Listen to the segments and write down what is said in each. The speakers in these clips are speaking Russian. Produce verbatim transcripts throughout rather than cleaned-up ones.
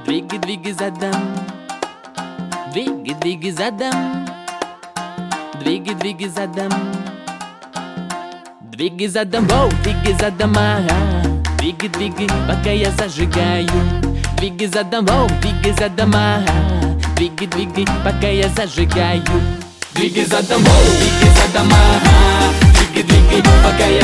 Двигай, двигай задом. Двигай, двигай задом. Двигай, двигай задом. Двигай задом, воу, двигай задом, ага. Двигай, двигай, пока я зажигаю. Двигай задом, воу, двигай задом, ага. Двигай, двигай, пока я зажигаю. Двигай задом, воу, двигай задом, ага. Двигай, двигай, пока я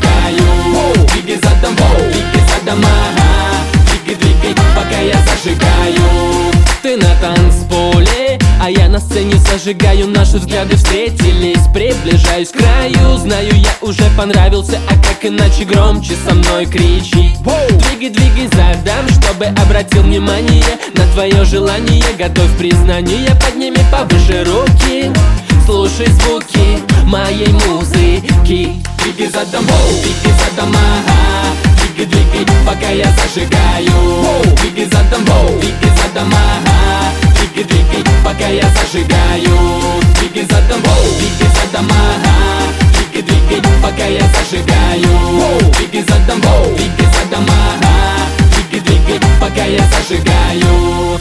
зажигаю. Двигай задом, воу, двигай задом, ага. Двигай, двигай, пока я зажигаю. Ты на танцполе, а я на сцене зажигаю. Наши взгляды встретились, приближаюсь к краю. Знаю, я уже понравился, а как иначе громче со мной кричи. Двигай, двигай задом, чтобы обратил внимание на твое желание. Готовь признание, подними повыше руки. Слушай звуки моей музыки. Двигай задом, двигай задом, ага. Двигай, двигай, пока я зажигаю. Двигай задом, двигай задом, ага. Двигай, двигай, пока я зажигаю. Двигай задом, двигай задом, ага. Двигай, двигай, пока я зажигаю. Двигай задом, двигай задом, ага. Двигай, двигай, пока я зажигаю.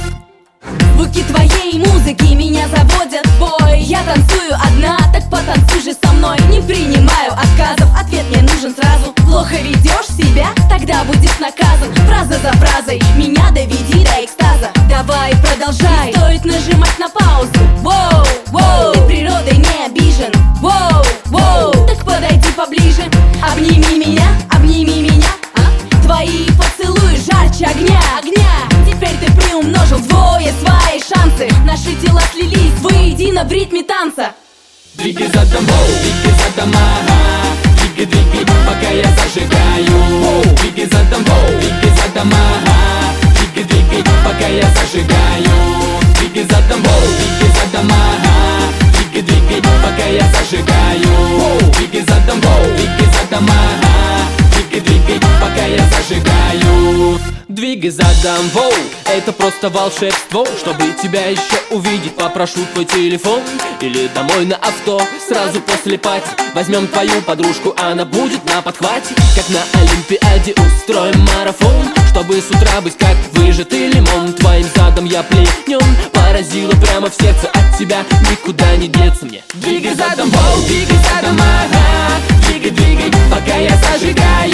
Звуки твоей музыки меня заводят в бой. Я танцую одна, так потанцуй же со мной. Не принимаю отказов, ответ мне нужен сразу. Плохо ведешь себя, тогда будешь наказан. Фраза за фразой, меня доведи до экстаза. Давай, продолжай, не стоит нажимать на паузу. Воу, воу, ты природой не обижен. Воу, воу, так подойди поближе. Обними меня, обними меня, а? Твои поцелуи жарче огня, огня. Теперь ты приумножил вдвое свои шансы. Наши тела слились воедино в ритме танца. Двигай задом, двигай задом, ага. Двигай, двигай, пока я зажигаю. Двигай задом, двигай задом, ага. Двигай, двигай, пока я зажигаю. Двигай задом, двигай задом, ага. Двигай, двигай, пока я зажигаю. Двигай задом, двигай задом, ага. Двигай, двигай, пока я зажигаю. Двигай задом, воу, это просто волшебство. Чтобы тебя еще увидеть, попрошу твой телефон или домой на авто. Сразу после пати возьмем твою подружку, она будет на подхвате. Как на Олимпиаде устроим марафон, чтобы с утра быть как выжатый лимон. Твоим задом я пленен, поразила прямо в сердце. От тебя никуда не деться мне. Двигай задом, воу, двигай задом, ага. Двигай, двигай, пока я зажигаю.